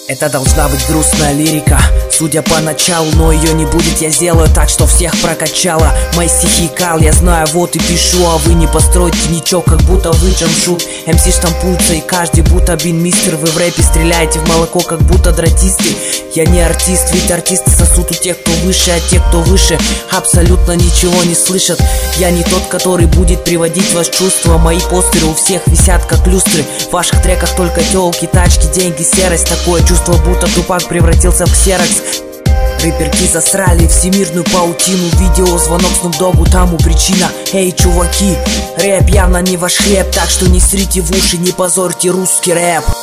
Это должна быть грустная лирика, судя по началу, но ее не будет. Я сделаю так, что всех прокачало. Мои стихи кал, я знаю, вот и пишу. А вы не построите ничего, как будто вы джамшут. МС штампуются и каждый будто бинмистер. Вы в рэпе стреляете в молоко, как будто дратисты. Я не артист, ведь артисты сосут у тех, кто выше. А те, кто выше, абсолютно ничего не слышат. Я не тот, который будет приводить вас в чувство. Мои постеры у всех висят, как люстры. В ваших треках только тёлки, тачки, деньги, серость. Такое чувство, будто Тупак превратился в ксерокс. Рэперки засрали всемирную паутину. Видео, звонок Снуп Доггу, тому причина. Эй, чуваки, рэп явно не ваш хлеб, так что не срите в уши, не позорьте русский рэп.